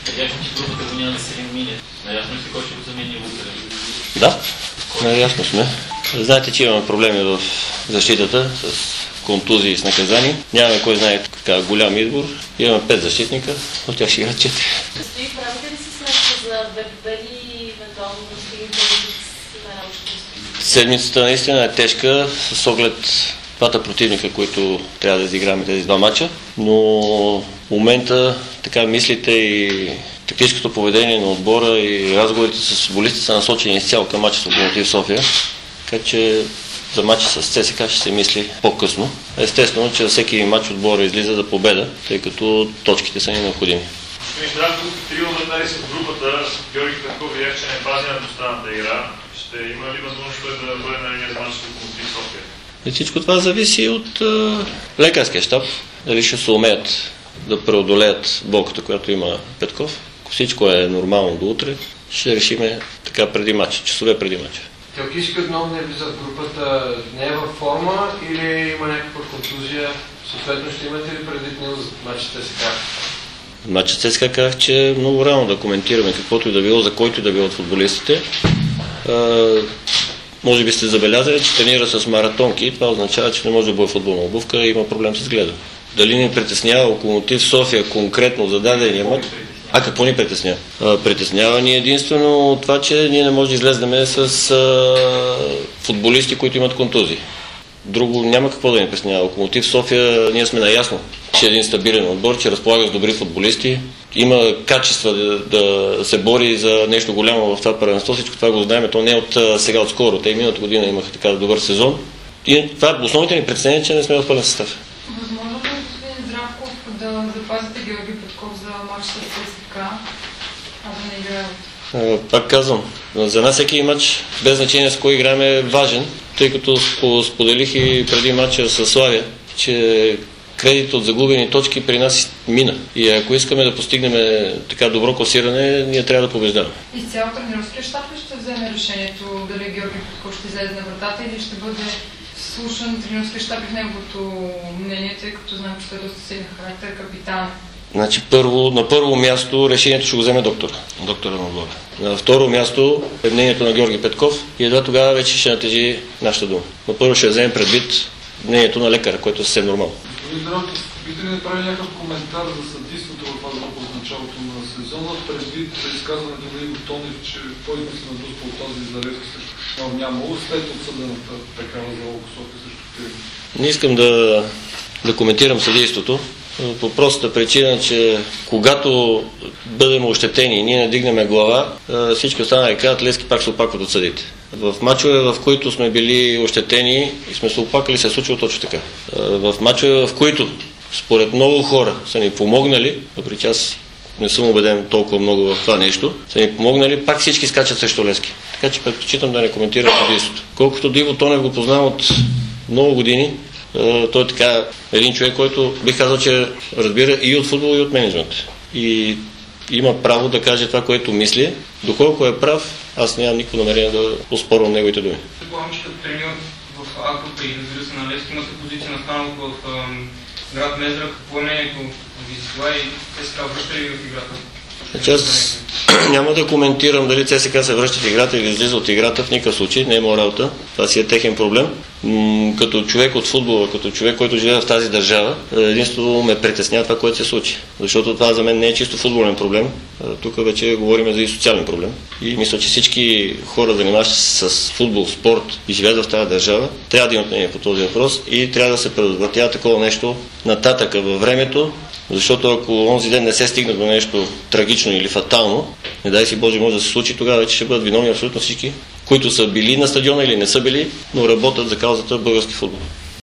Видяхме, че групата го няма да се мине. Наясно ли си кой ще го замени утре? Да, наясно сме. Знаете, че имаме проблеми в защитата с контузии и с наказания. Нямаме кой знае така голям избор. Имаме 5 защитника, от тях ще играят 4. Стои, правите ли си сметка за БПБ и евентуално да стигнете на работата? Седмицата наистина е тежка с оглед двата противника, които трябва да изиграме тези два мача, но в момента така мислите и тактическото поведение на отбора и разговорите с футболистите са насочени изцяло към мача с Локомотив София, така че за мача с ЦСКА ще се мисли по-късно. Естествено, че всеки мач отбора излиза за победа, тъй като точките са ни необходими. Трио вратари в групата, Георги Петков видях, че не пази на двустранната игра. Ще има ли възможност той да бъде на линия за мач с Локомотив София? И всичко това зависи от лекарския щаб. Дали ще се умеят да преодолеят болката, която има Петков. Ако всичко е нормално до утре, ще решиме така преди матча, часове преди матча. Телкишкът отново не влиза в групата, не е във форма или има някаква контузия? Съответно ще имате ли предвид него за матчите ЦСКА? Матчът ЦСКА казах, че е много рано да коментираме каквото и да било, за който и да било от футболистите. Може би сте забелязали, че тренира с маратонки. Това означава, че не може да бъде футболна обувка и има проблем с гледа. Дали ни притеснява Локомотив София конкретно за дадения мач? Какво ни притеснява? Притеснява ни единствено това, че ние не можем да излезнем с футболисти, които имат контузии. Друго няма какво да ни притеснява. Локомотив София, ние сме наясно, че е един стабилен отбор, че разполага с добри футболисти. Има качества да се бори за нещо голямо в това първенство. Всичко това го знаем, то не е от сега отскоро. Те и миналата година имаха така добър сезон. И това е основните ни притеснения, че не сме в пълен състав. Възможно ли, господин Здравков, да запазите Георги Петков за мач с ЦСКА, а да не играят? Пак казвам, за нас всеки мач, без значение с кой играем, е важен, тъй като споделих и преди матча с Славия, че кредит от загубени точки при нас мина. И ако искаме да постигнем така добро класиране, ние трябва да побеждаваме. Изцяло тренерския щаб ли ще вземе решението дали Георги Петков ще излезе на вратата или ще бъде слушан тренерския щаб и в неговото мнение, тъй като знам, че той е доста силен характер, капитан? Значи на първо място решението ще го вземе доктора на отбора. На второ място е мнението на Георги Петков и едва тогава вече ще натежи нашата дума. На първо ще вземем предвид мнението на лекара, което е съвсем нормално. Господин Драков, бихте ли направили някакъв коментар за съдейството в тази група от началото на сезона, предвид изказването на Иго Тонев, че той би се надуспал тази зарезка срещу Шнор нямало, след отсъдената такава за Локософия срещу Тирин? Не искам да коментирам съдейството, по простата причина, че когато бъдем ощетени и ние не дигнем глава, всички останали казват, Левски пак се опакват от съдите. В мачове, в които сме били ощетени и сме се опакали, се е случило точно така. В мачове, в които според много хора са ни помогнали, въпреки аз не съм убеден толкова много в това нещо, са ни помогнали, пак всички скачат срещу Левски. Така че предпочитам да не коментирам съдейството. Колкото до Иво Тонев го познавам от много години, той е така един човек, който бих казал, че разбира и от футбол, и от мениджмент. И има право да каже това, което мисли. Доколко е прав, аз нямам никакво намерение да оспорвам неговите думи. Предполагам, че като треньор в А-група и разбира се на Левски имате позиция на станал в град Мездра. Какво е мнението ви за това и ЦСКА връща ли в играта? Аз няма да коментирам дали ЦСКА се връща в играта или излиза от играта, в никакъв случай, не е моя работа. Това си е техен проблем. Като човек от футбола, като човек, който живее в тази държава, единствено ме притеснява това, което се случи. Защото това за мен не е чисто футболен проблем. Тук вече говорим за и социален проблем. И мисля, че всички хора, занимаващи се с футбол, спорт и живеят в тази държава, трябва да имат мнение по този въпрос и трябва да се предотвратява такова нещо нататъка във времето. Защото ако онзи ден не се стигне до нещо трагично или фатално, не дай си Боже, може да се случи, тогава вече ще бъдат виновни абсолютно всички, които са били на стадиона или не са били, но работят за каузата български футбол.